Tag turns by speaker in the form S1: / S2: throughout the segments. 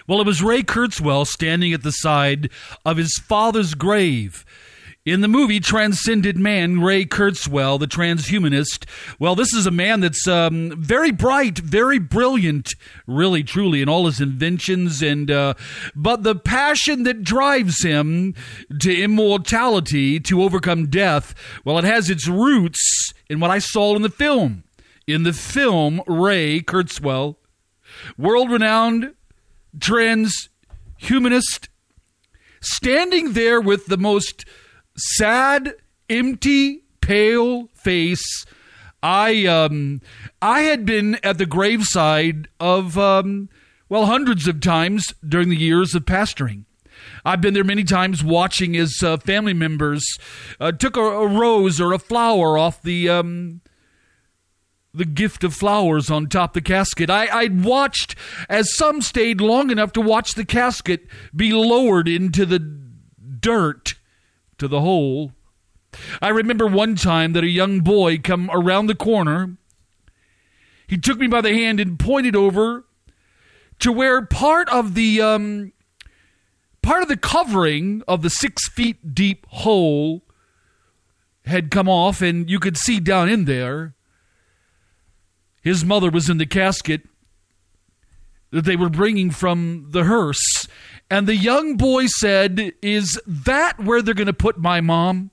S1: Well, it was Ray Kurzweil standing at the side of his father's grave. In the movie Transcended Man, Ray Kurzweil, the transhumanist, well, this is a man that's very bright, very brilliant, really, truly, in all his inventions, and but the passion that drives him to immortality, to overcome death, well, it has its roots in what I saw in the film. In the film, Ray Kurzweil, world-renowned transhumanist, standing there with the most sad, empty, pale face. I had been at the graveside of, hundreds of times during the years of pastoring. I've been there many times watching as family members took a rose or a flower off the gift of flowers on top of the casket. I'd watched as some stayed long enough to watch the casket be lowered into the dirt, to the hole. I remember one time that a young boy come around the corner. He took me by the hand and pointed over to where part of the covering of the 6 feet deep hole had come off, and you could see down in there. His mother was in the casket that they were bringing from the hearse. And the young boy said, "Is that where they're going to put my mom?"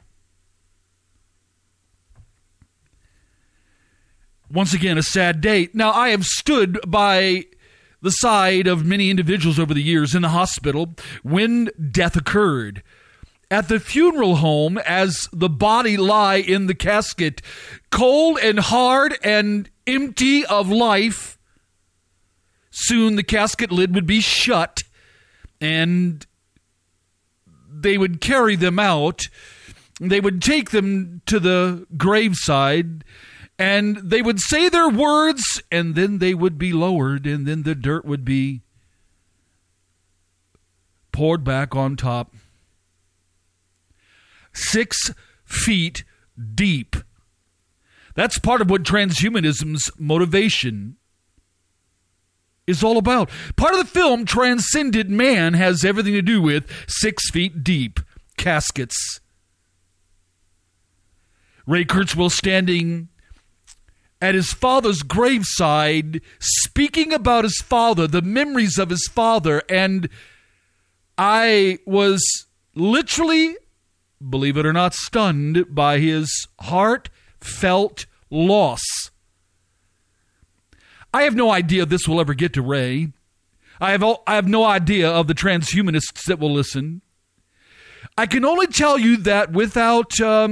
S1: Once again, a sad day. Now, I have stood by the side of many individuals over the years in the hospital when death occurred. At the funeral home, as the body lie in the casket, cold and hard and empty of life, soon the casket lid would be shut, and they would carry them out. They would take them to the graveside, and they would say their words, and then they would be lowered, and then the dirt would be poured back on top. 6 feet deep. That's part of what transhumanism's motivation is all about. Part of the film, Transcended Man, has everything to do with 6 feet deep caskets. Ray Kurzweil standing at his father's graveside, speaking about his father, the memories of his father, and I was literally, believe it or not, stunned by his heartfelt loss. I have no idea if this will ever get to Ray. I have no idea of the transhumanists that will listen. I can only tell you that without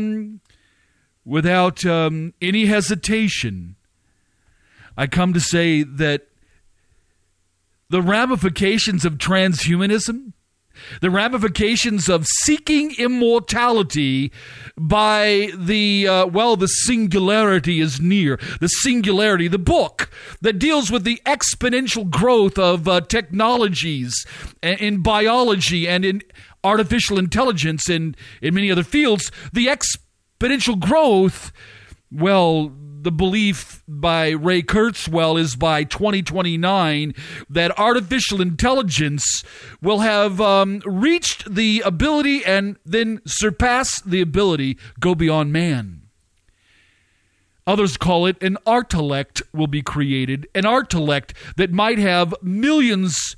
S1: any hesitation, I come to say that the ramifications of transhumanism, the ramifications of seeking immortality by the singularity is near. The singularity, the book that deals with the exponential growth of technologies in biology and in artificial intelligence and in many other fields, the exponential growth, well, the belief by Ray Kurzweil is by 2029 that artificial intelligence will have reached the ability and then surpass the ability, go beyond man. Others call it an artellect will be created, an artellect that might have millions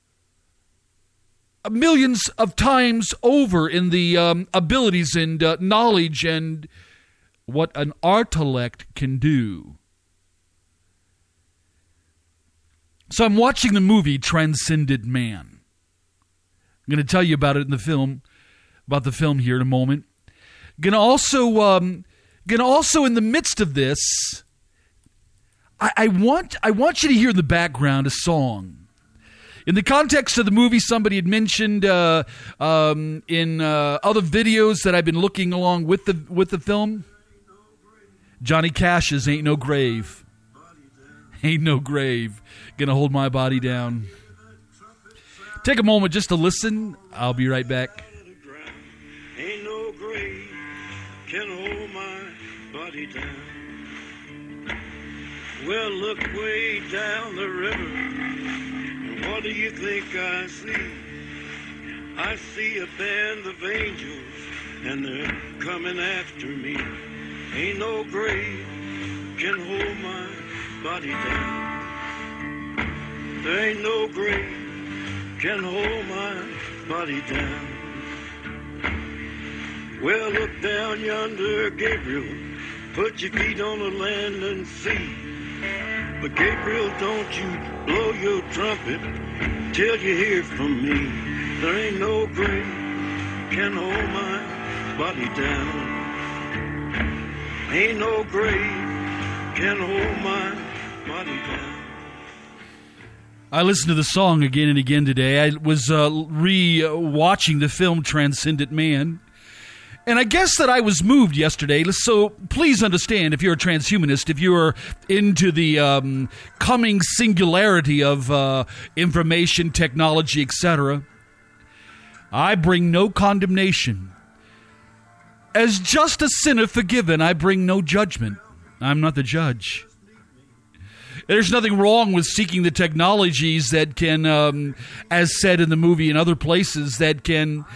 S1: of times over in the abilities and knowledge and what an artellect can do. So I'm watching the movie Transcended Man. I'm going to tell you about it in the film, about the film here in a moment. Going to also in the midst of this, I want you to hear in the background a song. In the context of the movie, somebody had mentioned in other videos that I've been looking along with the film, Johnny Cash's Ain't No Grave. Ain't no grave gonna hold my body down. Take a moment just to listen. I'll be right back.
S2: Ain't no grave can hold my body down. Well, look way down the river. What do you think I see? I see a band of angels, and they're coming after me. Ain't no grave can hold my body down. There ain't no grave can hold my body down. Well, look down yonder, Gabriel. Put your feet on the land and see. But Gabriel, don't you blow your trumpet till you hear from me. There ain't no grave can hold my body down. Ain't no grave can hold my body down.
S1: I listened to the song again and again today. I was re-watching the film Transcendent Man. And I guess that I was moved yesterday, so please understand, if you're a transhumanist, if you're into the coming singularity of information, technology, etc., I bring no condemnation. As just a sinner forgiven, I bring no judgment. I'm not the judge. There's nothing wrong with seeking the technologies that can, as said in the movie and other places, that can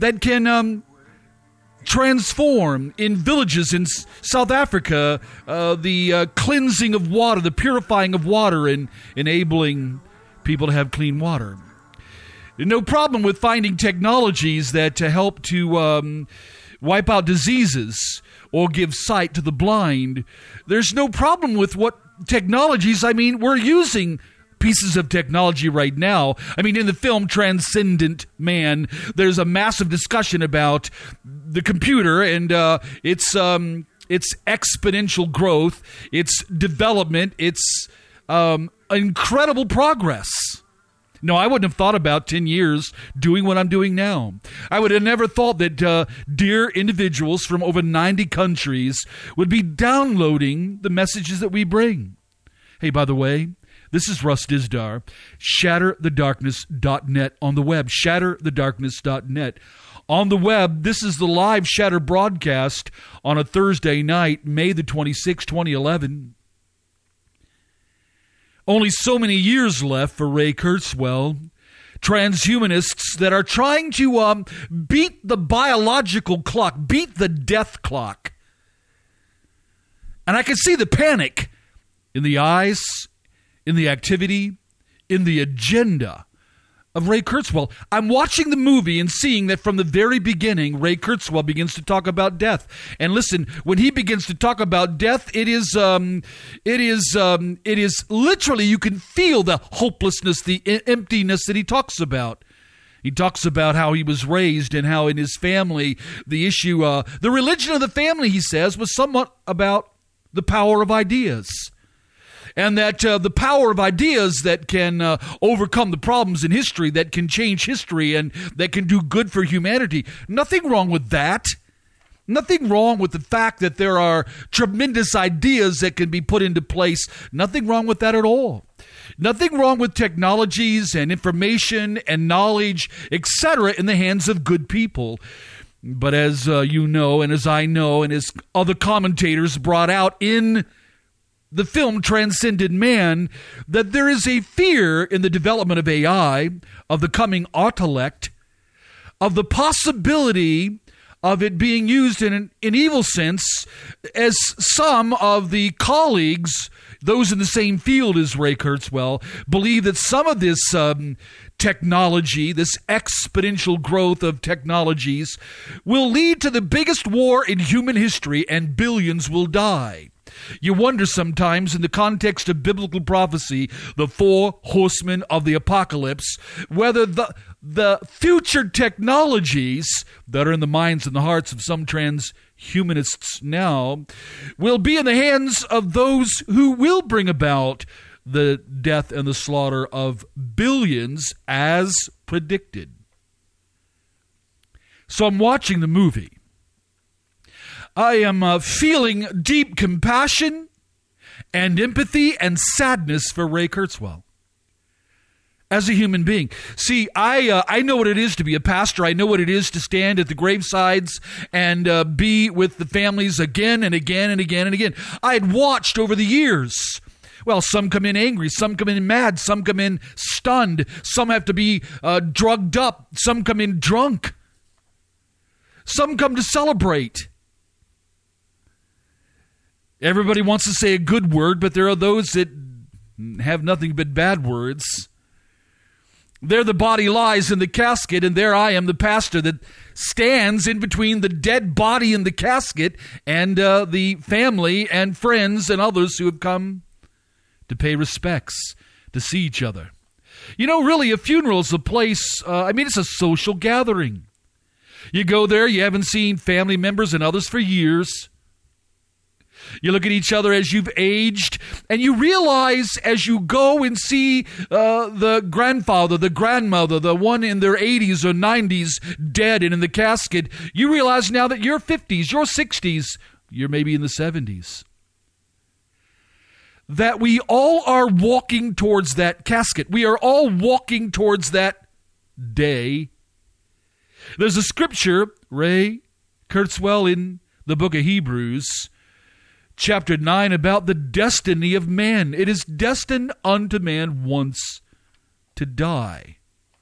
S1: transform in villages in South Africa, the cleansing of water, the purifying of water, and enabling people to have clean water. No problem with finding technologies that help to wipe out diseases or give sight to the blind. There's no problem with what technologies, we're using pieces of technology right now. In the film Transcendent Man, there's a massive discussion about the computer and its exponential growth, its development, its incredible progress. No, I wouldn't have thought about 10 years doing what I'm doing now. I would have never thought that dear individuals from over 90 countries would be downloading the messages that we bring. Hey, by the way, this is Russ Dizdar, shatterthedarkness.net on the web, shatterthedarkness.net. On the web, this is the live Shatter broadcast on a Thursday night, May the 26th, 2011. Only so many years left for Ray Kurzweil. Transhumanists that are trying to beat the biological clock, beat the death clock. And I can see the panic in the eyes, in the activity, in the agenda of Ray Kurzweil. I'm watching the movie and seeing that from the very beginning, Ray Kurzweil begins to talk about death. And listen, when he begins to talk about death, it is literally, you can feel the hopelessness, the emptiness that he talks about. He talks about how he was raised and how in his family, the issue, the religion of the family, he says, was somewhat about the power of ideas. And that the power of ideas that can overcome the problems in history, that can change history, and that can do good for humanity. Nothing wrong with that. Nothing wrong with the fact that there are tremendous ideas that can be put into place. Nothing wrong with that at all. Nothing wrong with technologies and information and knowledge, etc., in the hands of good people. But as you know, and as I know, and as other commentators brought out in the film Transcendent Man, that there is a fear in the development of AI, of the coming autolect, of the possibility of it being used in an evil sense, as some of the colleagues, those in the same field as Ray Kurzweil, believe that some of this technology, this exponential growth of technologies, will lead to the biggest war in human history and billions will die. You wonder sometimes, in the context of biblical prophecy, the four horsemen of the apocalypse, whether the future technologies that are in the minds and the hearts of some transhumanists now will be in the hands of those who will bring about the death and the slaughter of billions as predicted. So I'm watching the movie. I am feeling deep compassion and empathy and sadness for Ray Kurzweil as a human being. See, I know what it is to be a pastor. I know what it is to stand at the gravesides and be with the families again and again and again and again. I had watched over the years Well, some come in angry, some come in mad, some come in stunned, some have to be drugged up, some come in drunk, some come to celebrate. Everybody wants to say a good word, but there are those that have nothing but bad words. There the body lies in the casket, and there I am, the pastor, that stands in between the dead body in the casket and the family and friends and others who have come to pay respects, to see each other. You know, really, a funeral is a place, it's a social gathering. You go there, you haven't seen family members and others for years. You look at each other as you've aged, and you realize as you go and see the grandfather, the grandmother, the one in their 80s or 90s dead and in the casket, you realize now that you're 50s, you're 60s, you're maybe in the 70s. That we all are walking towards that casket. We are all walking towards that day. There's a scripture, Ray Kurzweil, in the book of Hebrews, chapter 9, about the destiny of man. It is destined unto man once to die.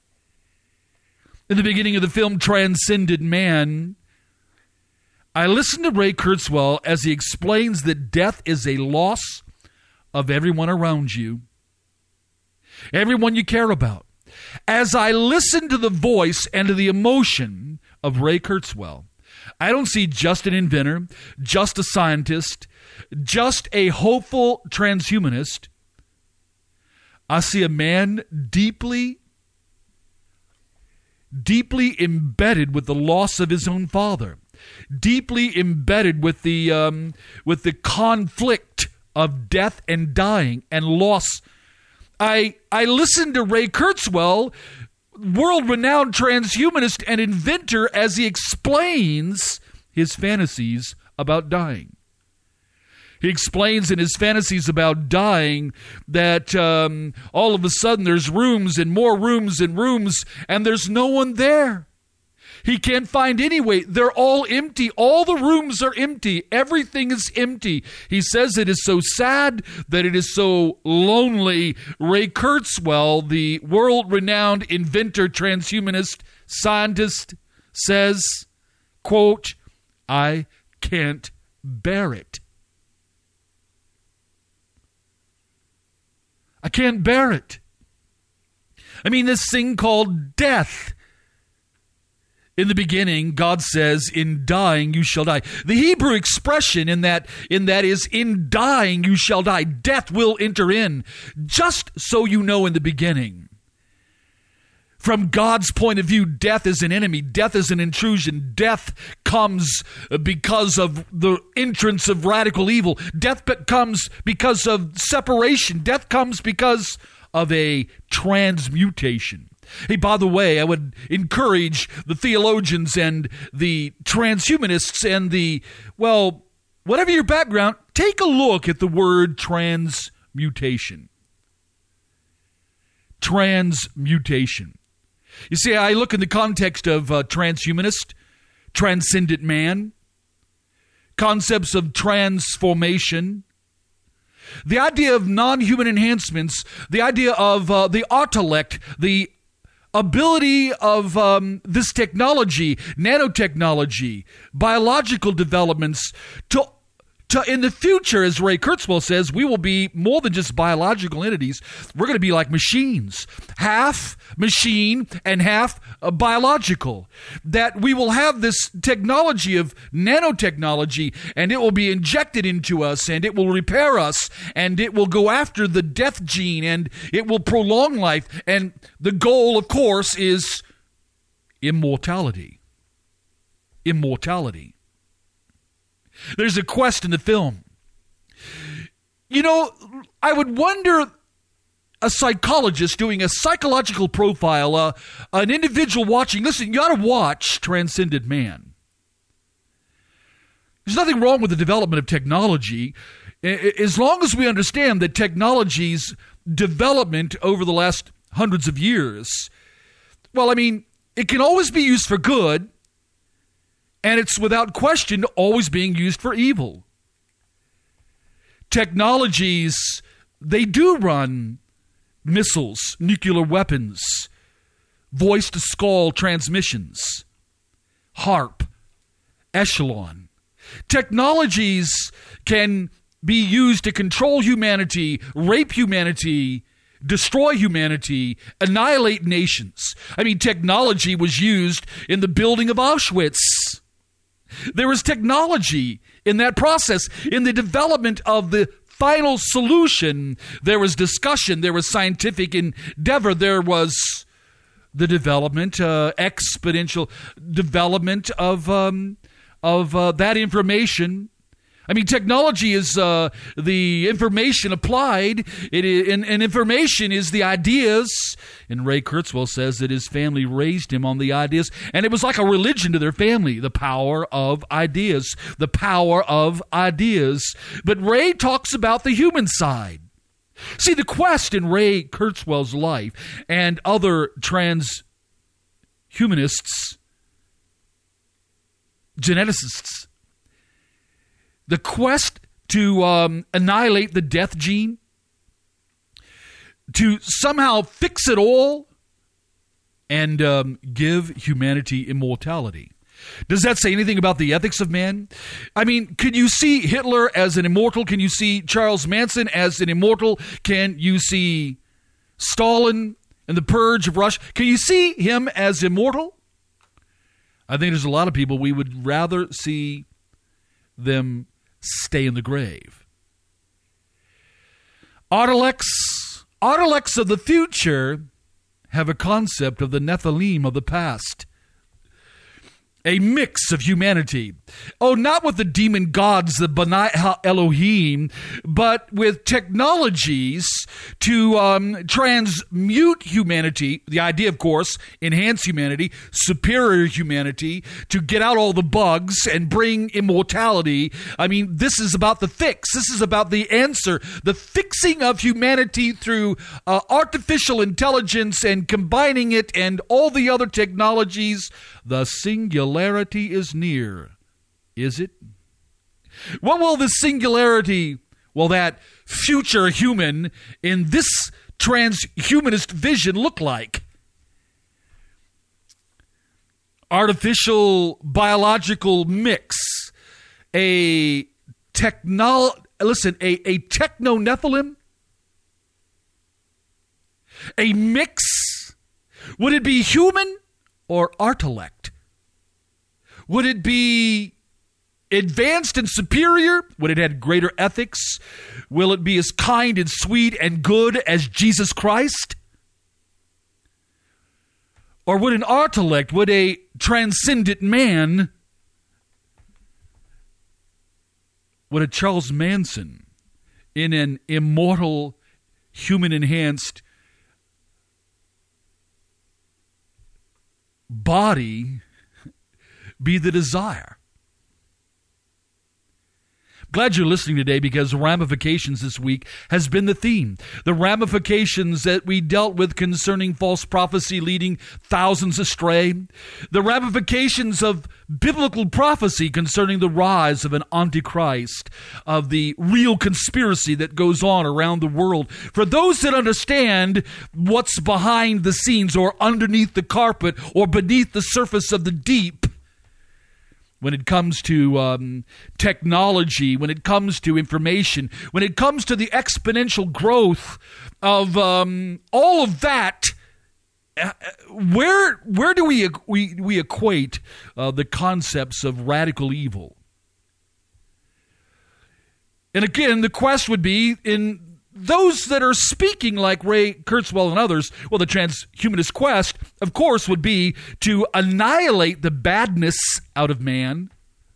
S1: In the beginning of the film Transcended Man, I listened to Ray Kurzweil as he explains that death is a loss of everyone around you, everyone you care about. As I listen to the voice and to the emotion of Ray Kurzweil, I don't see just an inventor, just a scientist, just a hopeful transhumanist. I see a man deeply embedded with the loss of his own father, deeply embedded with the conflict of death and dying and loss. I listened to Ray Kurzweil, world-renowned transhumanist and inventor, as he explains his fantasies about dying. He explains in his fantasies about dying that all of a sudden there's rooms and more rooms and rooms, and there's no one there. He can't find any way. They're all empty. All the rooms are empty. Everything is empty. He says it is so sad, that it is so lonely. Ray Kurzweil, the world-renowned inventor, transhumanist, scientist, says, quote, "I can't bear it. I can't bear it." I mean, this thing called death. In the beginning, God says, "In dying you shall die." The Hebrew expression in that is, "In dying you shall die." Death will enter in. Just so you know, in the beginning, from God's point of view, death is an enemy. Death is an intrusion. Death comes because of the entrance of radical evil. Death comes because of separation. Death comes because of a transmutation. Hey, by the way, I would encourage the theologians and the transhumanists and whatever your background, take a look at the word transmutation. Transmutation. You see, I look in the context of transhumanist, transcendent man, concepts of transformation, the idea of non-human enhancements, the idea of the autolect, the ability of this technology, nanotechnology, biological developments to in the future, as Ray Kurzweil says, we will be more than just biological entities. We're going to be like machines, half machine and half biological. That we will have this technology of nanotechnology, and it will be injected into us, and it will repair us, and it will go after the death gene, and it will prolong life. And the goal, of course, is immortality. Immortality. There's a quest in the film. You know, I would wonder, a psychologist doing a psychological profile, an individual watching, listen, you ought to watch Transcended Man. There's nothing wrong with the development of technology, as long as we understand that technology's development over the last hundreds of years, well, I mean, it can always be used for good, and it's without question always being used for evil. Technologies they do run missiles, nuclear weapons, voice-to-skull transmissions, HARP, Echelon. Technologies can be used to control humanity, rape humanity, destroy humanity, annihilate nations. I mean, technology was used in the building of Auschwitz. There was technology in that process. In the development of the final solution, there was discussion, there was scientific endeavor, there was the development, exponential development of that information. I mean, technology is the information applied, and information is the ideas. And Ray Kurzweil says that his family raised him on the ideas, and it was like a religion to their family, the power of ideas, the power of ideas. But Ray talks about the human side. See, the quest in Ray Kurzweil's life and other transhumanists, geneticists, the quest to annihilate the death gene, to somehow fix it all and give humanity immortality. Does that say anything about the ethics of man? I mean, can you see Hitler as an immortal? Can you see Charles Manson as an immortal? Can you see Stalin and the Purge of Russia? Can you see him as immortal? I think there's a lot of people we would rather see them stay in the grave. Autolex of the future have a concept of the Nephilim of the past. A mix of humanity. Oh, not with the demon gods, the B'nai Elohim, but with technologies to transmute humanity. The idea, of course, enhance humanity, superior humanity, to get out all the bugs and bring immortality. I mean, this is about the fix. This is about the answer. The fixing of humanity through artificial intelligence and combining it and all the other technologies. The singularity is near. Is it? What will the singularity, that future human in this transhumanist vision look like? Artificial biological mix. A techno-Nephilim? A mix? Would it be human or artellect? Would it be advanced and superior? Would it have greater ethics? Will it be as kind and sweet and good as Jesus Christ? Or would an artellect, would a transcendent man, would a Charles Manson in an immortal, human-enhanced body be the desire? Glad you're listening today, because ramifications this week has been the theme. The ramifications that we dealt with concerning false prophecy leading thousands astray. The ramifications of biblical prophecy concerning the rise of an antichrist, of the real conspiracy that goes on around the world. For those that understand what's behind the scenes or underneath the carpet or beneath the surface of the deep, when it comes to technology, when it comes to information, when it comes to the exponential growth of all of that, where do we equate the concepts of radical evil? And again, the quest would be in those that are speaking like Ray Kurzweil and others. Well, the transhumanist quest, of course, would be to annihilate the badness out of man.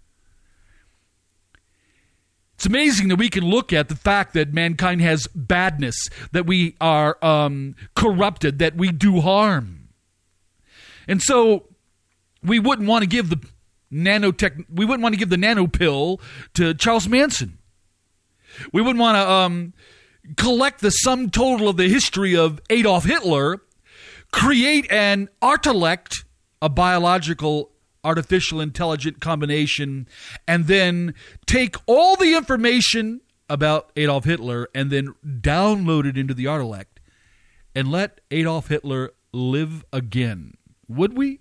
S1: It's amazing that we can look at the fact that mankind has badness, that we are corrupted, that we do harm. And so we wouldn't want to give the nano pill to Charles Manson. We wouldn't want to collect the sum total of the history of Adolf Hitler, create an artellect, a biological, artificial, intelligent combination, and then take all the information about Adolf Hitler and then download it into the Intellect and let Adolf Hitler live again? Would we?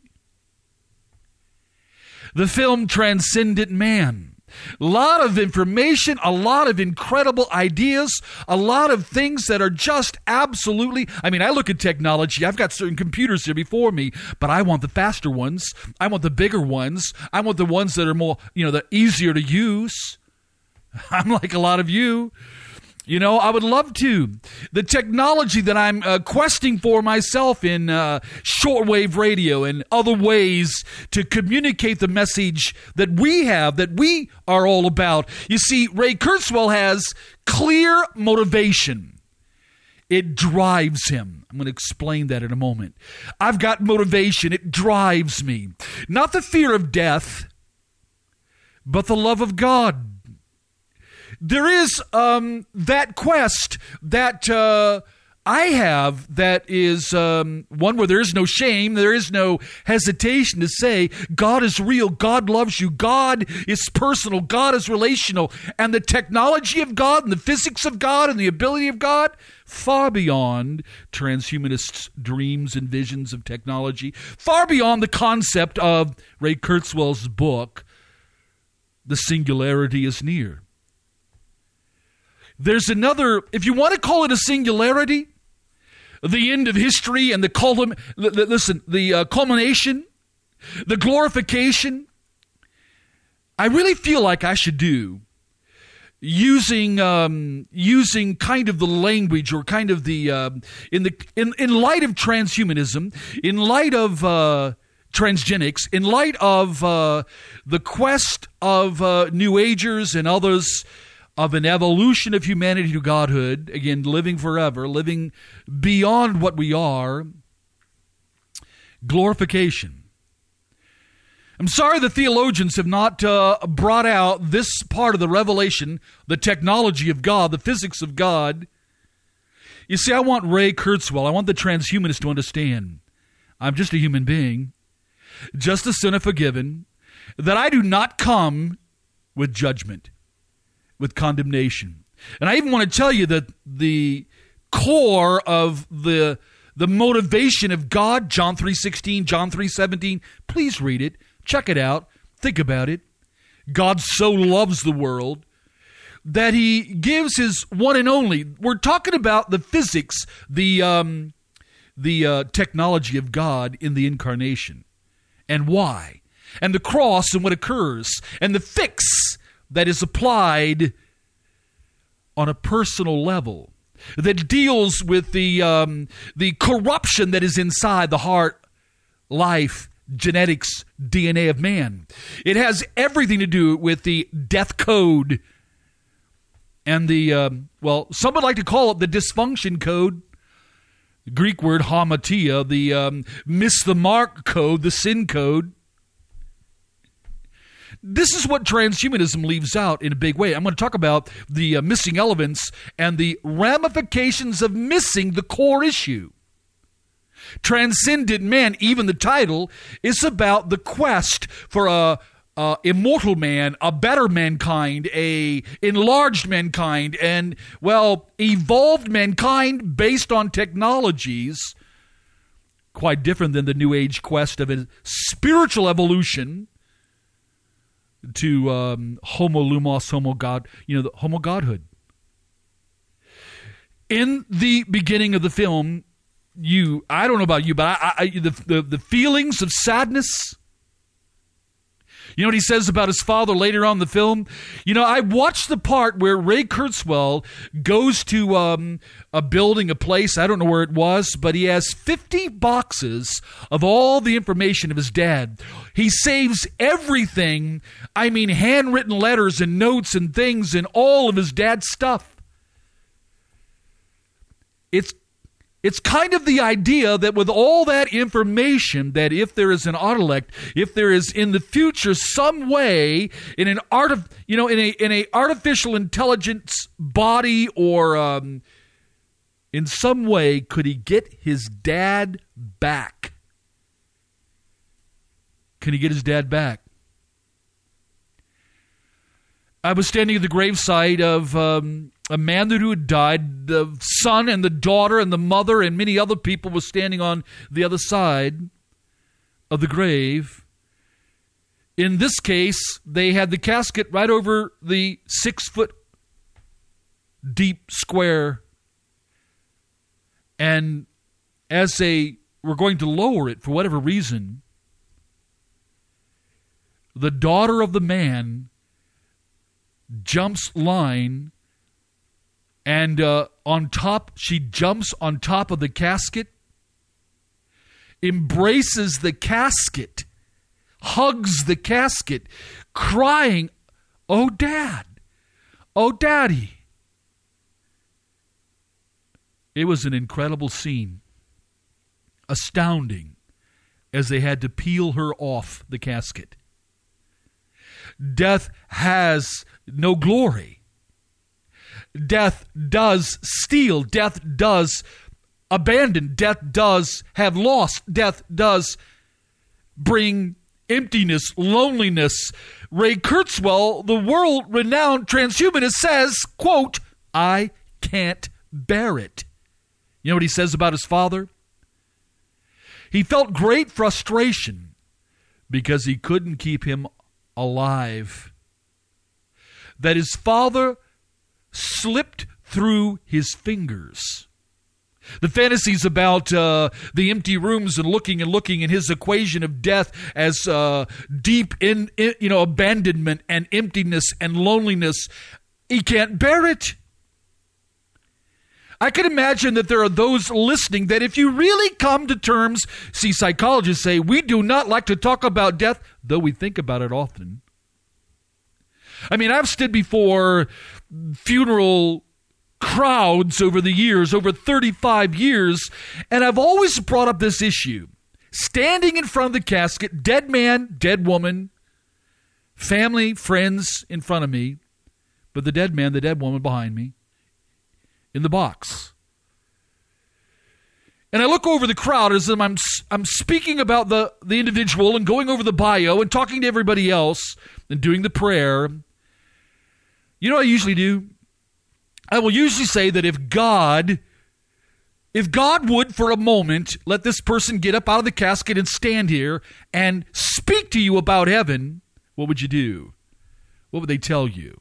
S1: The film Transcendent Man. A lot of information, a lot of incredible ideas, a lot of things that are just absolutely... I mean, I look at technology. I've got certain computers here before me, but I want the faster ones. I want the bigger ones. I want the ones that are more, the easier to use. I'm like a lot of you. I would love to. The technology that I'm questing for myself in shortwave radio and other ways to communicate the message that we have, that we are all about. You see, Ray Kurzweil has clear motivation. It drives him. I'm going to explain that in a moment. I've got motivation. It drives me. Not the fear of death, but the love of God. There is that quest that I have that is one where there is no shame, there is no hesitation to say God is real, God loves you, God is personal, God is relational, and the technology of God and the physics of God and the ability of God, far beyond transhumanists' dreams and visions of technology, far beyond the concept of Ray Kurzweil's book, The Singularity is Near. There's another, if you want to call it a singularity, the end of history and the culmination, the glorification, I really feel like I should do using kind of the language or kind of the in light of transhumanism, in light of transgenics, in light of the quest of New Agers and others of an evolution of humanity to Godhood, again, living forever, living beyond what we are, glorification. I'm sorry the theologians have not brought out this part of the revelation, the technology of God, the physics of God. You see, I want Ray Kurzweil, I want the transhumanists to understand, I'm just a human being, just a sinner forgiven, that I do not come with judgment, with condemnation. And I even want to tell you that the core of the motivation of God, John 3:16, John 3:17, please read it, check it out, think about it. God so loves the world that he gives his one and only. We're talking about the physics, the technology of God in the incarnation and why, and the cross and what occurs, and the fix that is applied on a personal level, that deals with the corruption that is inside the heart, life, genetics, DNA of man. It has everything to do with the death code and the, some would like to call it the dysfunction code, the Greek word hamartia, the miss the mark code, the sin code. This is what transhumanism leaves out in a big way. I'm going to talk about the missing elements and the ramifications of missing the core issue. Transcendent Man, even the title, is about the quest for a immortal man, a better mankind, a enlarged mankind, and, evolved mankind based on technologies quite different than the New Age quest of a spiritual evolution to homo lumos, homo God, the homo Godhood. In the beginning of the film, I don't know about you, but the feelings of sadness. You know what he says about his father later on in the film? I watched the part where Ray Kurzweil goes to a building, a place, I don't know where it was, but he has 50 boxes of all the information of his dad. He saves everything, handwritten letters and notes and things and all of his dad's stuff. It's kind of the idea that with all that information, that if there is an intellect, if there is in the future some way in an in a artificial intelligence body, or in some way, could he get his dad back? Can he get his dad back? I was standing at the gravesite of a man who had died. The son and the daughter and the mother and many other people were standing on the other side of the grave. In this case, they had the casket right over the 6-foot deep square. And as they were going to lower it for whatever reason, the daughter of the man jumps line, and she jumps on top of the casket, embraces the casket, hugs the casket, crying, "Oh, Dad! Oh, Daddy!" It was an incredible scene, astounding, as they had to peel her off the casket. Death has no glory. Death does steal. Death does abandon. Death does have loss. Death does bring emptiness, loneliness. Ray Kurzweil, the world-renowned transhumanist, says, quote, "I can't bear it." You know what he says about his father? He felt great frustration because he couldn't keep him alive. That his father slipped through his fingers. The fantasies about the empty rooms and looking and his equation of death as deep in abandonment and emptiness and loneliness. He can't bear it. I can imagine that there are those listening that if you really come to terms, see, psychologists say we do not like to talk about death, though we think about it often. I mean, I've stood before funeral crowds over the years, over 35 years, and I've always brought up this issue. Standing in front of the casket, dead man, dead woman, family, friends in front of me, but the dead man, the dead woman behind me, in the box. And I look over the crowd as I'm speaking about the individual and going over the bio and talking to everybody else and doing the prayer. You know what I usually do? I will usually say that if God would for a moment let this person get up out of the casket and stand here and speak to you about heaven, what would you do? What would they tell you?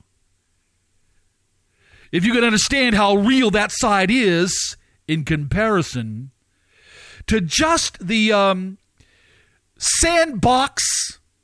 S1: If you could understand how real that side is in comparison to just the sandbox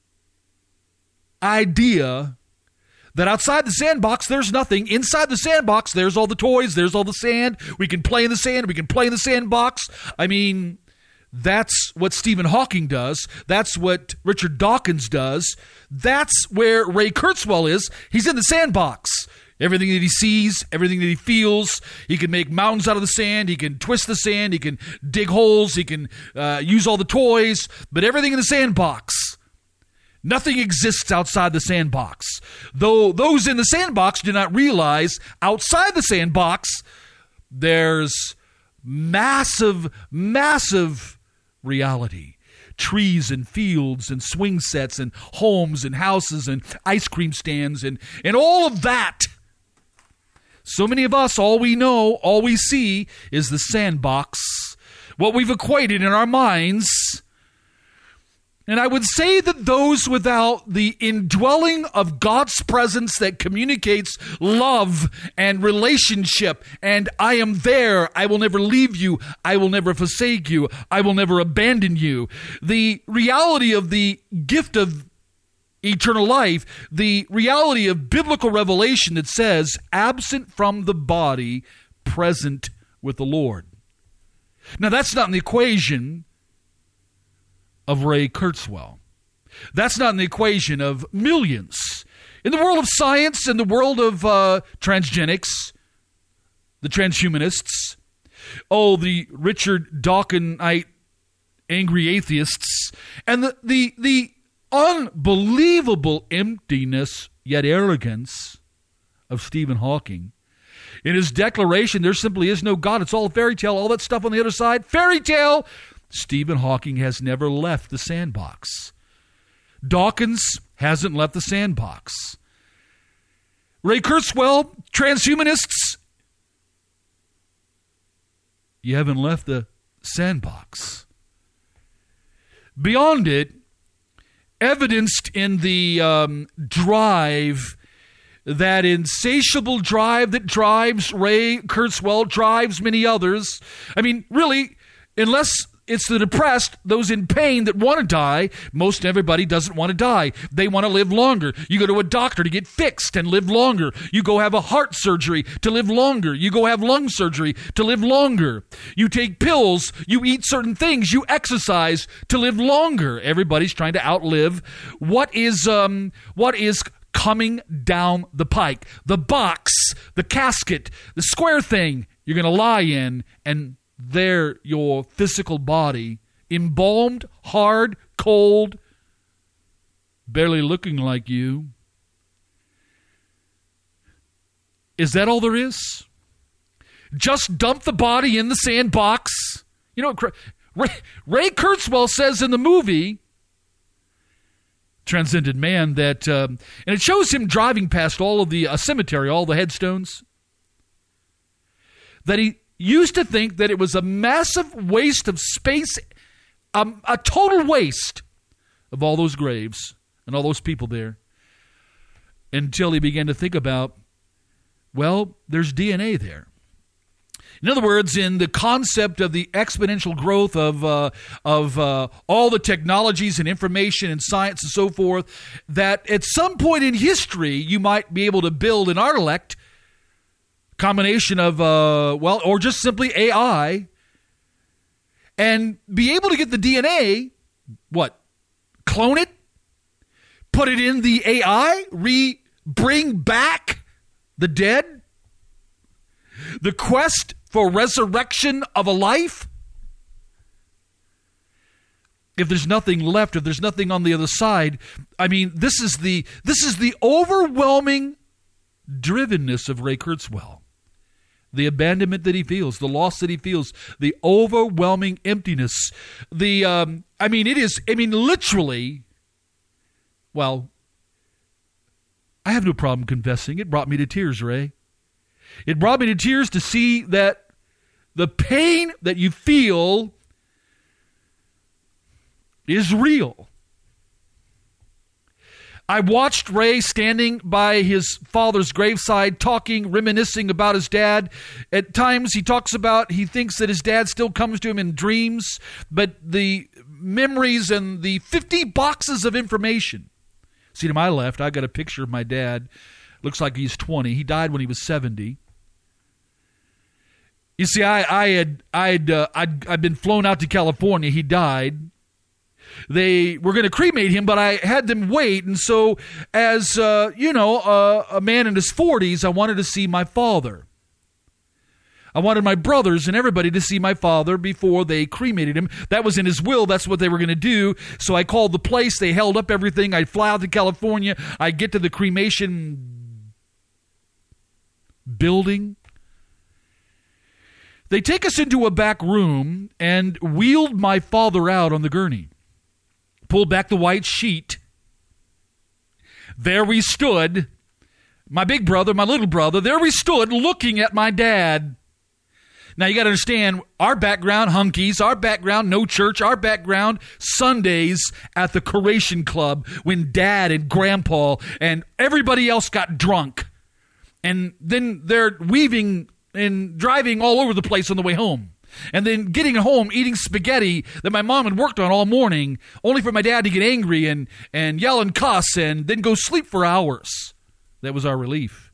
S1: idea that outside the sandbox there's nothing. Inside the sandbox there's all the toys, there's all the sand. We can play in the sand, we can play in the sandbox. I mean, that's what Stephen Hawking does. That's what Richard Dawkins does. That's where Ray Kurzweil is. He's in the sandbox. Everything that he sees, everything that he feels, he can make mountains out of the sand, he can twist the sand, he can dig holes, he can use all the toys, but everything in the sandbox. Nothing exists outside the sandbox. Though those in the sandbox do not realize outside the sandbox, there's massive, massive reality. Trees and fields and swing sets and homes and houses and ice cream stands and all of that. So many of us, all we know, all we see is the sandbox, what we've equated in our minds. And I would say that those without the indwelling of God's presence that communicates love and relationship, and I am there, I will never leave you, I will never forsake you, I will never abandon you. The reality of the gift of eternal life, the reality of biblical revelation that says, absent from the body, present with the Lord. Now, that's not in the equation of Ray Kurzweil. That's not in the equation of millions. In the world of science, in the world of transgenics, the transhumanists, the Richard Dawkinite angry atheists, and the unbelievable emptiness yet arrogance of Stephen Hawking. In his declaration, there simply is no God. It's all a fairy tale. All that stuff on the other side, fairy tale. Stephen Hawking has never left the sandbox. Dawkins hasn't left the sandbox. Ray Kurzweil, transhumanists, you haven't left the sandbox. Beyond it, evidenced in the drive, that insatiable drive that drives Ray Kurzweil, drives many others. I mean, really, unless it's the depressed, those in pain that want to die, most everybody doesn't want to die. They want to live longer. You go to a doctor to get fixed and live longer. You go have a heart surgery to live longer. You go have lung surgery to live longer. You take pills. You eat certain things. You exercise to live longer. Everybody's trying to outlive what is coming down the pike. The box, the casket, the square thing you're going to lie in, and there your physical body, embalmed, hard, cold, barely looking like you. Is that all there is? Just dump the body in the sandbox? You know, Ray Kurzweil says in the movie Transcended Man that, and it shows him driving past all of the cemetery, all the headstones, that he used to think that it was a massive waste of space, a total waste of all those graves and all those people there, until he began to think about, well, there's DNA there. In other words, in the concept of the exponential growth of all the technologies and information and science and so forth, that at some point in history you might be able to build an intellect combination of, or just simply AI, and be able to get the DNA, clone it, put it in the AI, bring back the dead, the quest for resurrection of a life. If there's nothing left, if there's nothing on the other side, I mean, this is the overwhelming drivenness of Ray Kurzweil. The abandonment that he feels, the loss that he feels, the overwhelming emptiness. Literally, well, I have no problem confessing. It brought me to tears, Ray. It brought me to tears to see that the pain that you feel is real. I watched Ray standing by his father's graveside, talking, reminiscing about his dad. At times he thinks that his dad still comes to him in dreams, but the memories and the 50 boxes of information. See, to my left, I got a picture of my dad. Looks like he's 20. He died when he was 70. You see, I'd been flown out to California. He died. They were going to cremate him, but I had them wait. And so as, a man in his 40s, I wanted to see my father. I wanted my brothers and everybody to see my father before they cremated him. That was in his will. That's what they were going to do. So I called the place. They held up everything. I'd fly out to California. I'd get to the cremation building. They take us into a back room and wheeled my father out on the gurney. Pulled back the white sheet. There we stood, my big brother, my little brother, there we stood looking at my dad. Now you got to understand, our background, hunkies, our background, no church, our background, Sundays at the Croatian Club when Dad and Grandpa and everybody else got drunk. And then they're weaving and driving all over the place on the way home. And then getting home, eating spaghetti that my mom had worked on all morning, only for my dad to get angry and yell and cuss and then go sleep for hours. That was our relief.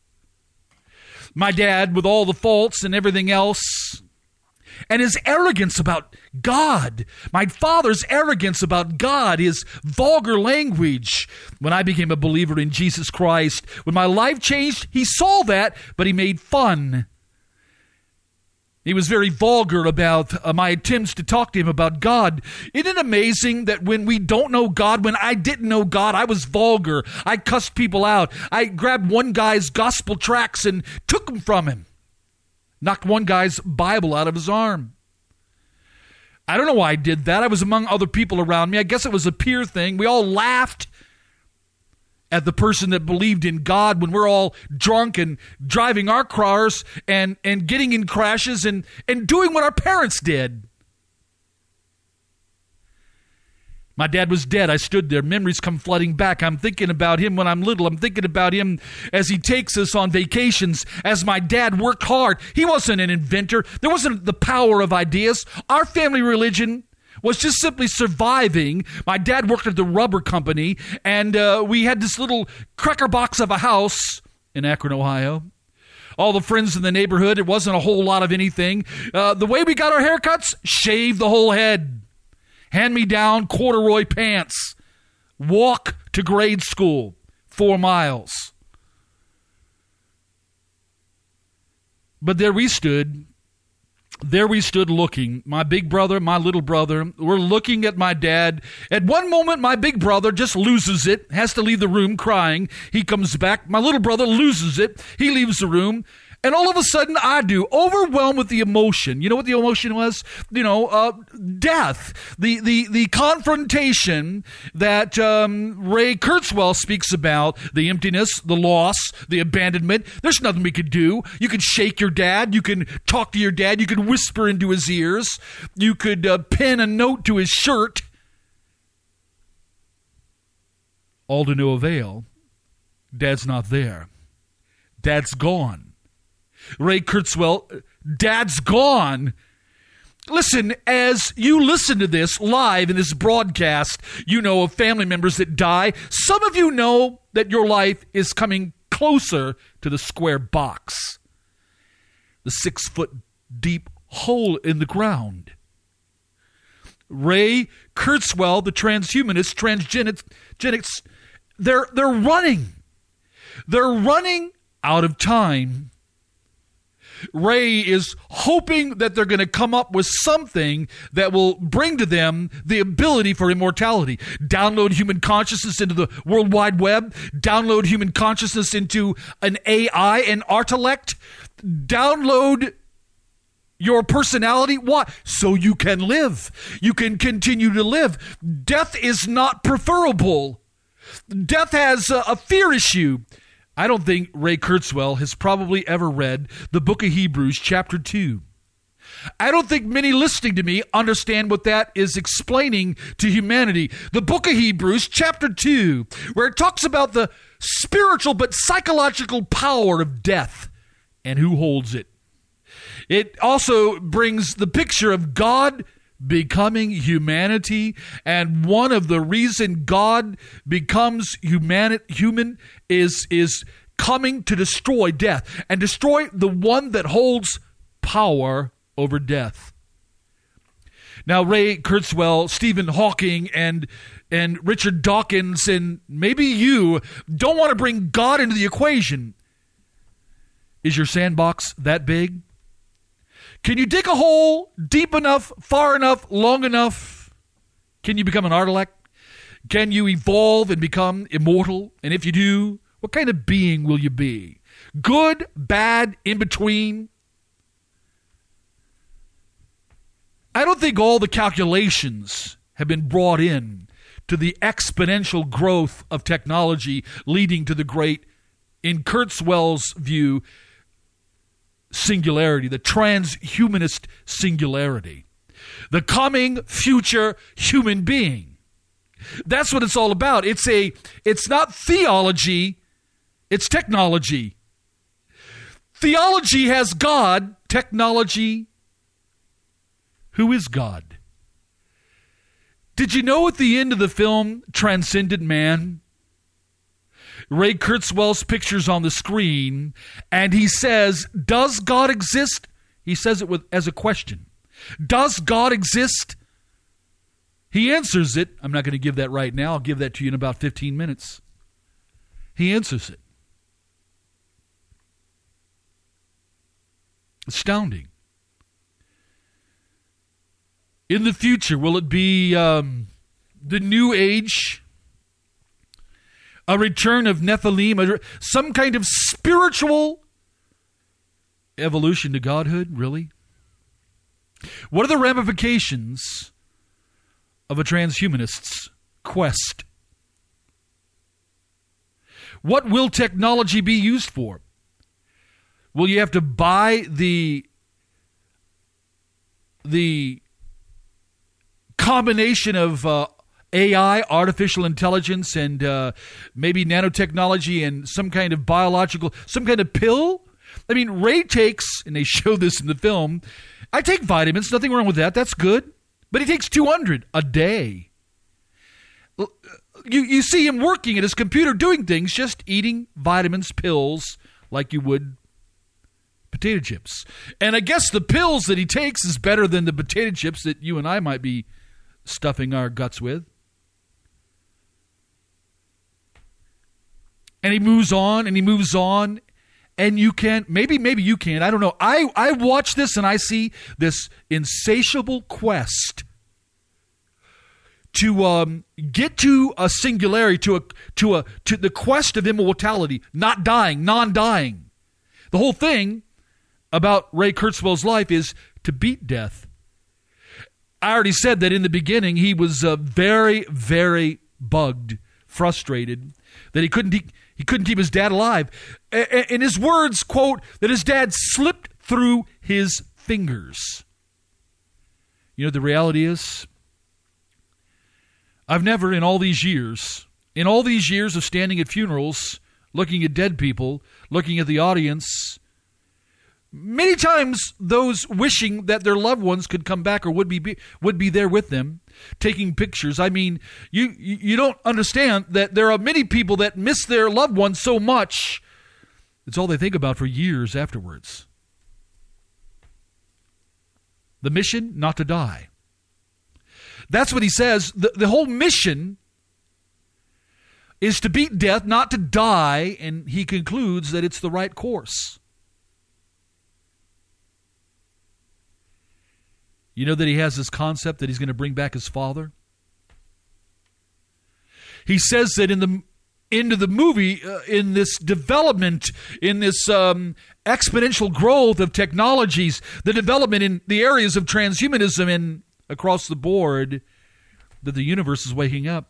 S1: My dad, with all the faults and everything else, and his arrogance about God, my father's arrogance about God, his vulgar language. When I became a believer in Jesus Christ, when my life changed, he saw that, but he made fun. He was very vulgar about my attempts to talk to him about God. Isn't it amazing that when we don't know God, when I didn't know God, I was vulgar. I cussed people out. I grabbed one guy's gospel tracts and took them from him. Knocked one guy's Bible out of his arm. I don't know why I did that. I was among other people around me. I guess it was a peer thing. We all laughed. at the person that believed in God when we're all drunk and driving our cars and getting in crashes and doing what our parents did. My dad was dead. I stood there. Memories come flooding back. I'm thinking about him when I'm little. I'm thinking about him as he takes us on vacations, as my dad worked hard. He wasn't an inventor. There wasn't the power of ideas. Our family religion was just simply surviving. My dad worked at the rubber company, and we had this little cracker box of a house in Akron, Ohio. All the friends in the neighborhood, it wasn't a whole lot of anything. The way we got our haircuts, shave the whole head. Hand-me-down corduroy pants. Walk to grade school, 4 miles. But there we stood looking. My big brother, my little brother, we're looking at my dad. At one moment, my big brother just loses it, has to leave the room crying. He comes back. My little brother loses it. He leaves the room. And all of a sudden, I do, overwhelmed with the emotion. You know what the emotion was? Death. The confrontation that Ray Kurzweil speaks about, the emptiness, the loss, the abandonment. There's nothing we could do. You could shake your dad. You can talk to your dad. You could whisper into his ears. You could pin a note to his shirt. All to no avail. Dad's not there. Dad's gone. Ray Kurzweil, Dad's gone. Listen, as you listen to this live in this broadcast, you know of family members that die. Some of you know that your life is coming closer to the square box, the 6-foot deep hole in the ground. Ray Kurzweil, the transhumanist, transgenics, they're running. They're running out of time. Ray is hoping that they're going to come up with something that will bring to them the ability for immortality. Download human consciousness into the World Wide Web. Download human consciousness into an AI, an Artilect. Download your personality. Why? So you can live. You can continue to live. Death is not preferable. Death has a fear issue. I don't think Ray Kurzweil has probably ever read the book of Hebrews chapter 2. I don't think many listening to me understand what that is explaining to humanity. The book of Hebrews chapter 2, where it talks about the spiritual but psychological power of death and who holds it. It also brings the picture of God becoming humanity, and one of the reason God becomes human is coming to destroy death and destroy the one that holds power over death. Now, Ray Kurzweil, Stephen Hawking, and Richard Dawkins, and maybe you don't want to bring God into the equation. Is your sandbox that big? Can you dig a hole deep enough, far enough, long enough? Can you become an Artilect? Can you evolve and become immortal? And if you do, what kind of being will you be? Good, bad, in between? I don't think all the calculations have been brought in to the exponential growth of technology leading to the great, in Kurzweil's view, singularity, the transhumanist singularity, the coming future human being. That's what it's all about. It's not theology, it's technology. Theology has God, technology, who is God? Did you know at the end of the film Transcendent Man, Ray Kurzweil's picture's on the screen, and he says, does God exist? He says it as a question. Does God exist? He answers it. I'm not going to give that right now. I'll give that to you in about 15 minutes. He answers it. Astounding. In the future, will it be the new age? A return of Nephilim, some kind of spiritual evolution to godhood, really? What are the ramifications of a transhumanist's quest? What will technology be used for? Will you have to buy the combination of AI, artificial intelligence, and maybe nanotechnology and some kind of pill? I mean, Ray takes, and they show this in the film, I take vitamins, nothing wrong with that, that's good. But he takes 200 a day. You see him working at his computer doing things, just eating vitamins, pills, like you would potato chips. And I guess the pills that he takes is better than the potato chips that you and I might be stuffing our guts with. And he moves on, and he moves on, and you can't, maybe you can't, I don't know. I watch this and I see this insatiable quest to get to a singularity, to the quest of immortality, not dying, non-dying. The whole thing about Ray Kurzweil's life is to beat death. I already said that in the beginning he was very, very bugged, frustrated, that he couldn't keep his dad alive. In his words, quote, that his dad slipped through his fingers. You know, the reality is, I've never in all these years of standing at funerals, looking at dead people, looking at the audience, many times those wishing that their loved ones could come back or would be there with them, taking pictures. I mean, you don't understand that there are many people that miss their loved ones so much, it's all they think about for years afterwards. The mission, not to die. That's what he says. The whole mission is to beat death, not to die, and he concludes that it's the right course. You know that he has this concept that he's going to bring back his father? He says that in the movie, in this development, in this exponential growth of technologies, the development in the areas of transhumanism and across the board, that the universe is waking up.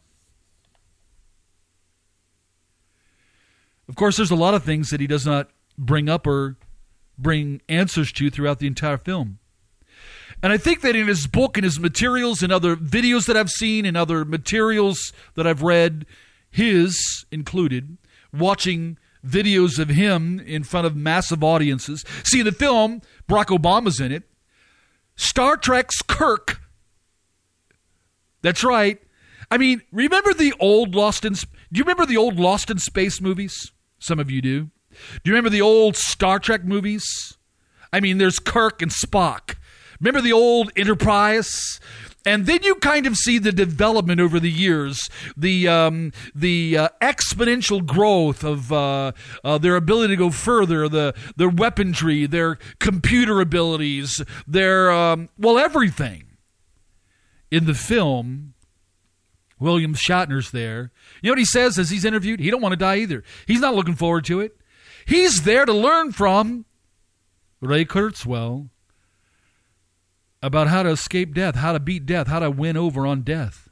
S1: Of course, there's a lot of things that he does not bring up or bring answers to throughout the entire film. And I think that in his book and his materials and other videos that I've seen and other materials that I've read, his included, watching videos of him in front of massive audiences. See, in the film, Barack Obama's in it. Star Trek's Kirk. That's right. I mean, remember the old do you remember the old Lost in Space movies? Some of you do. Do you remember the old Star Trek movies? I mean, there's Kirk and Spock. Remember the old Enterprise? And then you kind of see the development over the years, the exponential growth of their ability to go further, their weaponry, their computer abilities, their, everything. In the film, William Shatner's there. You know what he says as he's interviewed? He don't want to die either. He's not looking forward to it. He's there to learn from Ray Kurzweil about how to escape death, how to beat death, how to win over on death.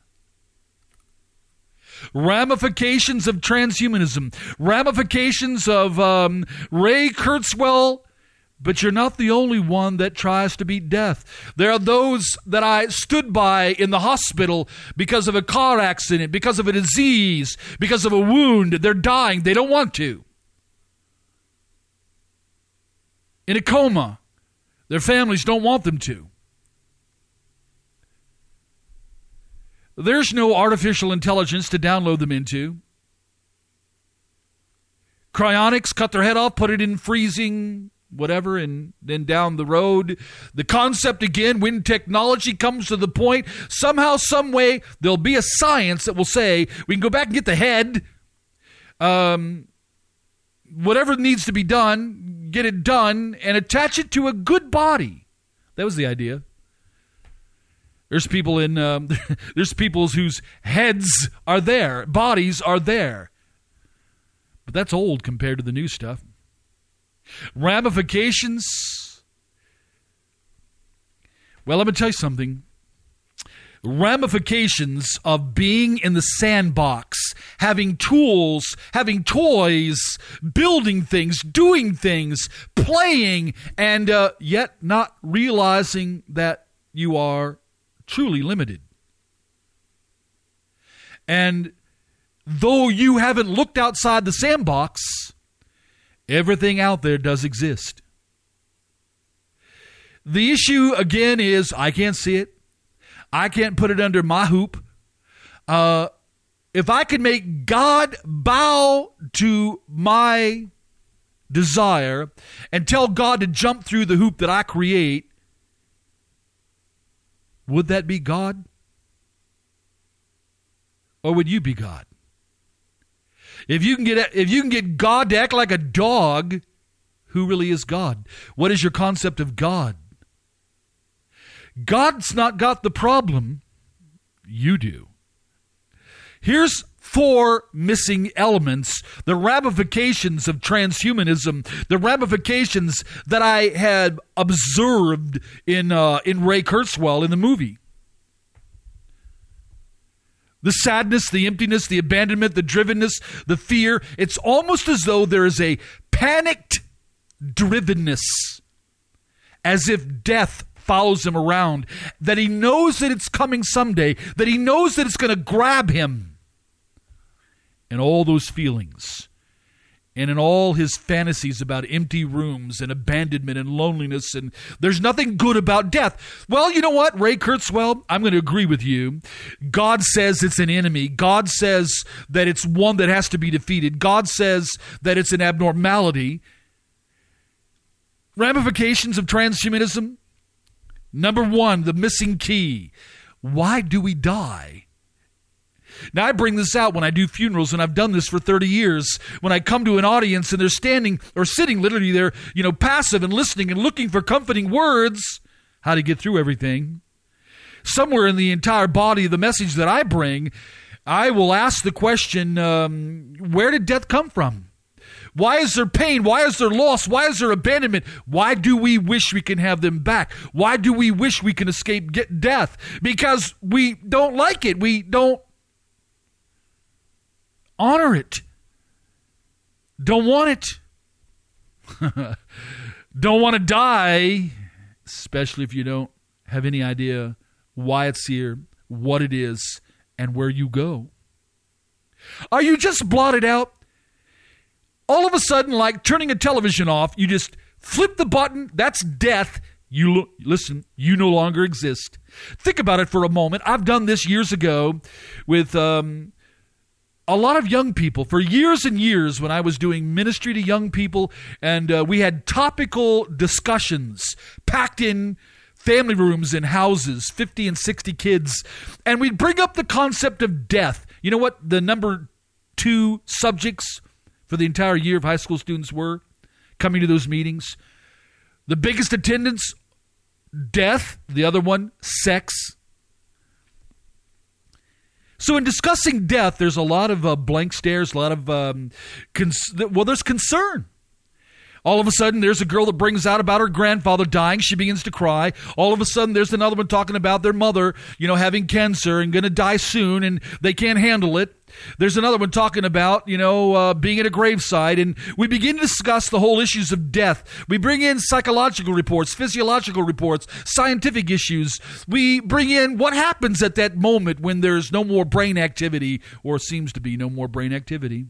S1: Ramifications of transhumanism, ramifications of Ray Kurzweil, but you're not the only one that tries to beat death. There are those that I stood by in the hospital because of a car accident, because of a disease, because of a wound. They're dying. They don't want to. In a coma. Their families don't want them to. There's no artificial intelligence to download them into. Cryonics, cut their head off, put it in freezing, whatever, and then down the road. The concept again, when technology comes to the point, somehow, some way, there'll be a science that will say, we can go back and get the head, whatever needs to be done, get it done, and attach it to a good body. That was the idea. There's people there's people whose heads are there, bodies are there. But that's old compared to the new stuff. Ramifications. Well, let me tell you something. ramifications of being in the sandbox, having tools, having toys, building things, doing things, playing, and yet not realizing that you are truly limited. And though you haven't looked outside the sandbox, everything out there does exist. The issue, again, is I can't see it. I can't put it under my hoop. If I could make God bow to my desire and tell God to jump through the hoop that I create, would that be God? Or would you be God? If you can get God to act like a dog, who really is God? What is your concept of God? God's not got the problem. You do. Here's 4 missing elements, the ramifications of transhumanism, the ramifications that I had observed in Ray Kurzweil in the movie. The sadness, the emptiness, the abandonment, the drivenness, the fear. It's almost as though there is a panicked drivenness, as if death follows him around, that he knows that it's coming someday, that he knows that it's going to grab him. And all those feelings, and in all his fantasies about empty rooms and abandonment and loneliness, and there's nothing good about death. Well, you know what, Ray Kurzweil, I'm going to agree with you. God says it's an enemy. God says that it's one that has to be defeated. God says that it's an abnormality. Ramifications of transhumanism. Number 1, the missing key. Why do we die? Now, I bring this out when I do funerals, and I've done this for 30 years. When I come to an audience and they're standing or sitting literally there, passive and listening and looking for comforting words, how to get through everything. Somewhere in the entire body of the message that I bring, I will ask the question, where did death come from? Why is there pain? Why is there loss? Why is there abandonment? Why do we wish we can have them back? Why do we wish we can escape death? Because we don't like it. We don't honor it. Don't want it. Don't want to die, especially if you don't have any idea why it's here, what it is, and where you go. Are you just blotted out? All of a sudden, like turning a television off, you just flip the button, that's death. Listen, you no longer exist. Think about it for a moment. I've done this years ago with a lot of young people. For years and years, when I was doing ministry to young people, and we had topical discussions packed in family rooms in houses, 50 and 60 kids, and we'd bring up the concept of death. You know what the number 2 subjects for the entire year of high school students were coming to those meetings? The biggest attendance, death. The other one, sex. So in discussing death, there's a lot of blank stares, a lot of, there's concern. All of a sudden, there's a girl that brings out about her grandfather dying. She begins to cry. All of a sudden, there's another one talking about their mother, having cancer and going to die soon, and they can't handle it. There's another one talking about, being at a graveside, and we begin to discuss the whole issues of death. We bring in psychological reports, physiological reports, scientific issues. We bring in what happens at that moment when there's no more brain activity, or seems to be no more brain activity.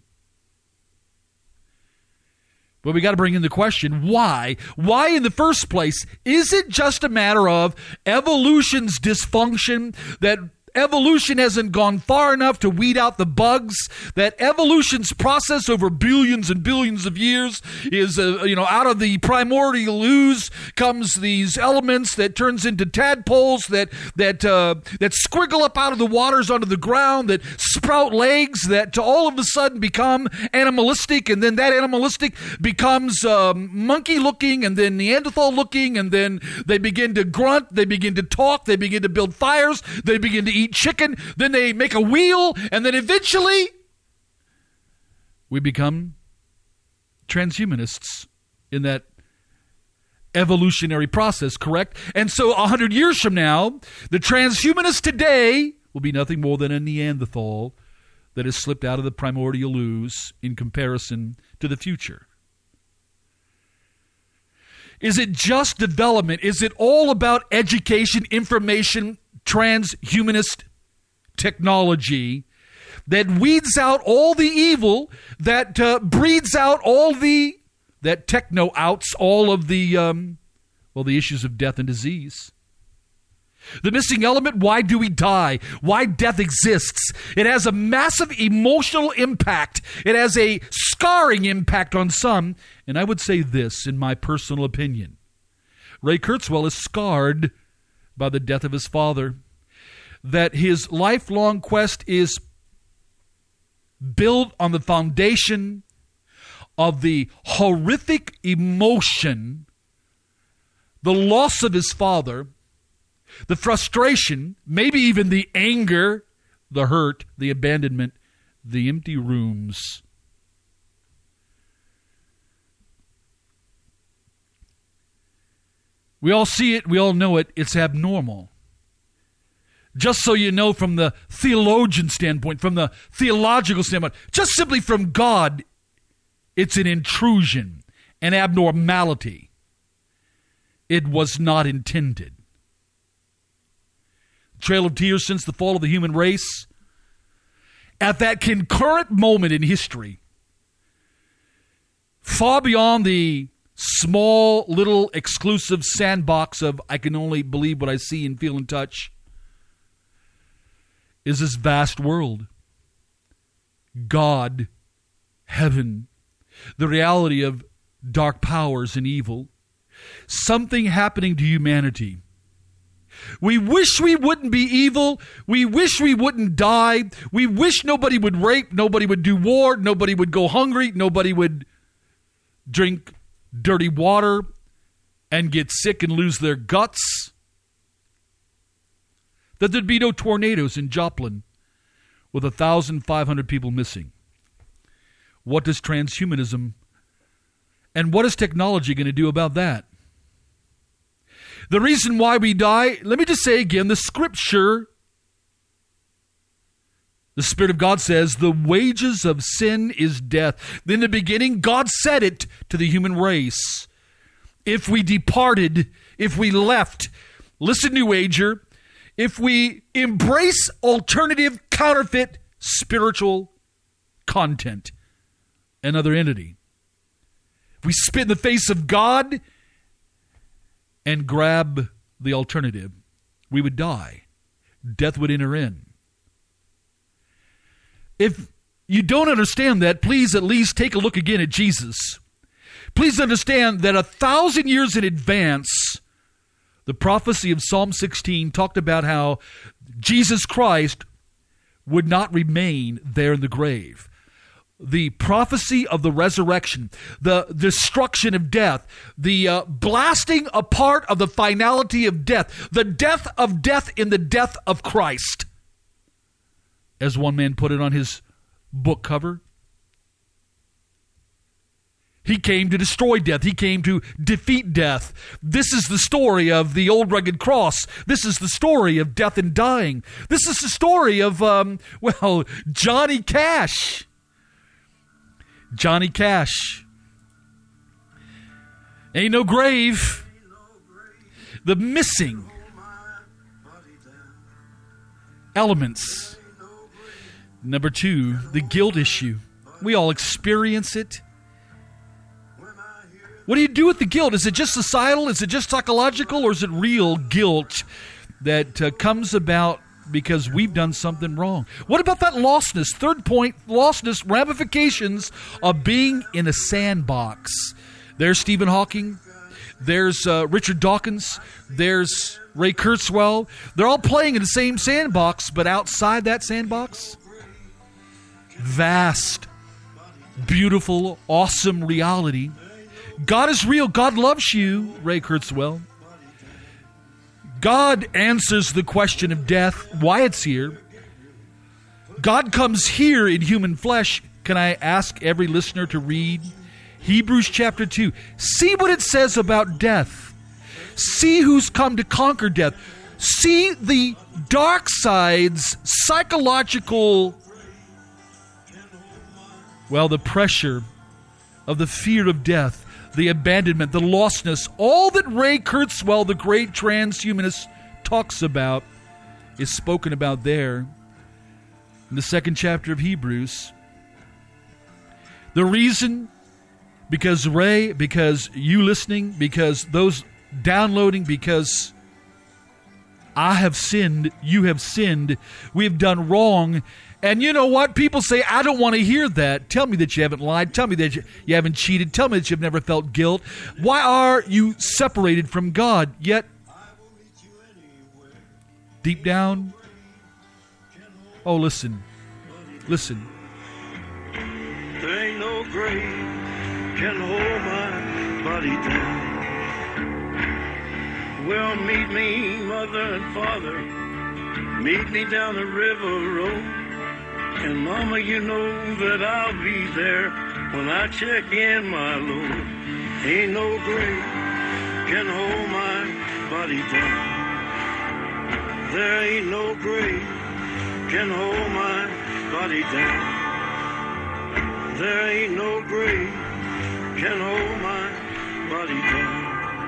S1: But we got to bring in the question, why? Why in the first place? Is it just a matter of evolution's dysfunction, that evolution hasn't gone far enough to weed out the bugs, that evolution's process over billions and billions of years is, out of the primordial ooze comes these elements that turns into tadpoles that squiggle up out of the waters onto the ground, that sprout legs, that to all of a sudden become animalistic, and then that animalistic becomes monkey-looking, and then Neanderthal-looking, and then they begin to grunt, they begin to talk, they begin to build fires, they begin to eat chicken, then they make a wheel, and then eventually we become transhumanists, in that evolutionary process, correct? And so 100 years from now, the transhumanist today will be nothing more than a Neanderthal that has slipped out of the primordial ooze in comparison to the future. Is it just development? Is it all about education, information, transhumanist technology that weeds out all the evil, that breeds out all the, that techno-outs all of the, the issues of death and disease? The missing element, why do we die? Why death exists? It has a massive emotional impact. It has a scarring impact on some. And I would say this, in my personal opinion. Ray Kurzweil is scarred by the death of his father. That his lifelong quest is built on the foundation of the horrific emotion, the loss of his father, the frustration, maybe even the anger, the hurt, the abandonment, the empty rooms. We all see it, we all know it, it's abnormal. Just so you know, from the theologian standpoint, from the theological standpoint, just simply from God, it's an intrusion, an abnormality. It was not intended. Trail of tears since the fall of the human race. At that concurrent moment in history, far beyond the small, little, exclusive sandbox of I can only believe what I see and feel and touch, is this vast world. God, heaven, the reality of dark powers and evil, something happening to humanity. We wish we wouldn't be evil. We wish we wouldn't die. We wish nobody would rape, nobody would do war, nobody would go hungry, nobody would drink dirty water and get sick and lose their guts. That there'd be no tornadoes in Joplin with 1,500 people missing. What does transhumanism and what is technology going to do about that? The reason why we die, let me just say again, the scripture, the Spirit of God says, the wages of sin is death. In the beginning, God said it to the human race. If we departed, if we left, listen, New Ager, if we embrace alternative, counterfeit, spiritual content, another entity, if we spit in the face of God and grab the alternative, we would die. Death would enter in. If you don't understand that, please at least take a look again at Jesus. Please understand that 1,000 years in advance, the prophecy of Psalm 16 talked about how Jesus Christ would not remain there in the grave. The prophecy of the resurrection, the destruction of death, the blasting apart of the finality of death, the death of death in the death of Christ. As one man put it on his book cover, he came to destroy death. He came to defeat death. This is the story of the old rugged cross. This is the story of death and dying. This is the story of, Johnny Cash. Johnny Cash. Ain't no grave. The missing elements. Number 2, the guilt issue. We all experience it. What do you do with the guilt? Is it just societal? Is it just psychological? Or is it real guilt that comes about because we've done something wrong? What about that lostness? Third point, lostness, ramifications of being in a sandbox. There's Stephen Hawking. There's Richard Dawkins. There's Ray Kurzweil. They're all playing in the same sandbox, but outside that sandbox, vast, beautiful, awesome reality. God is real. God loves you, Ray Kurzweil. God answers the question of death, why it's here. God comes here in human flesh. Can I ask every listener to read Hebrews chapter 2. See what it says about death. See who's come to conquer death. See the dark side's psychological, the pressure of the fear of death, the abandonment, the lostness, all that Ray Kurzweil, the great transhumanist, talks about is spoken about there in the 2nd chapter of Hebrews. The reason, because Ray, because you listening, because those downloading, because I have sinned, you have sinned, we have done wrong. And you know what? People say, I don't want to hear that. Tell me that you haven't lied. Tell me that you haven't cheated. Tell me that you've never felt guilt. Why are you separated from God? Yet, deep down, listen.
S2: There ain't no grave can hold my body down. Well, meet me, mother and father. Meet me down the river road. And mama, you know that I'll be there when I check in my load. Ain't no grave can hold my body down. There ain't no grave can hold my body down. There ain't no grave can hold my body down.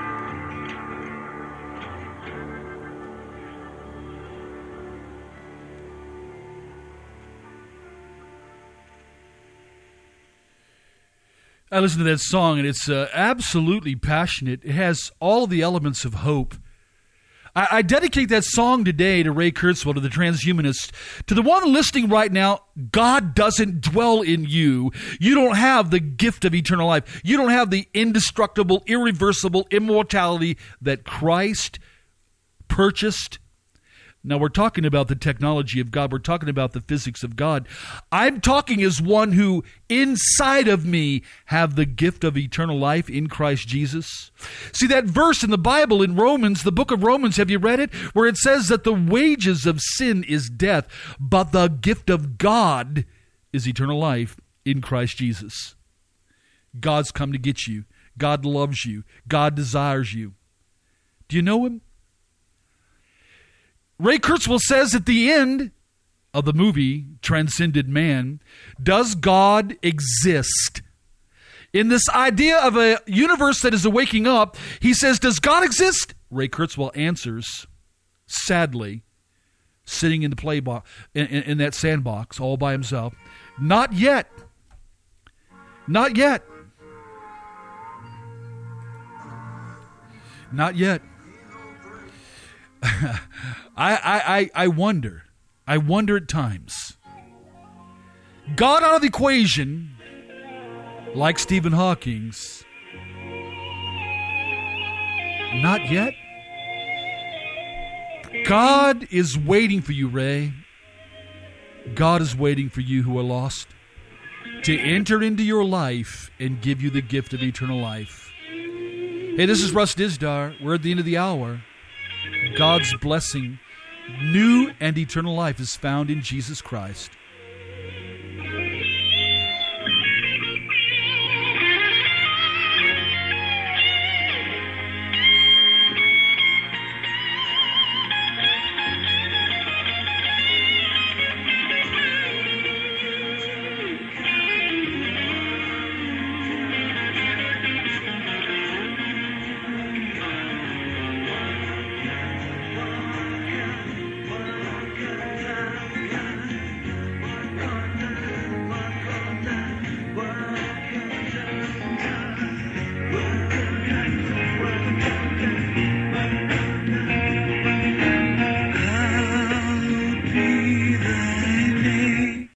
S1: I listened to that song, and it's absolutely passionate. It has all the elements of hope. I dedicate that song today to Ray Kurzweil, to the transhumanist, to the one listening right now. God doesn't dwell in you. You don't have the gift of eternal life. You don't have the indestructible, irreversible immortality that Christ purchased. Now, we're talking about the technology of God. We're talking about the physics of God. I'm talking as one who inside of me have the gift of eternal life in Christ Jesus. See that verse in the Bible in Romans, the book of Romans, have you read it? Where it says that the wages of sin is death, but the gift of God is eternal life in Christ Jesus. God's come to get you. God loves you. God desires you. Do you know him? Ray Kurzweil says at the end of the movie, Transcended Man, does God exist? In this idea of a universe that is waking up, he says, does God exist? Ray Kurzweil answers, sadly, sitting in the play box, in that sandbox all by himself, not yet. Not yet. Not yet. I wonder at times. God out of the equation, like Stephen Hawking's, not yet. God is waiting for you, Ray. God is waiting for you who are lost to enter into your life and give you the gift of eternal life. Hey, this is Russ Dizdar. We're at the end of the hour. God's blessing, new and eternal life, is found in Jesus Christ.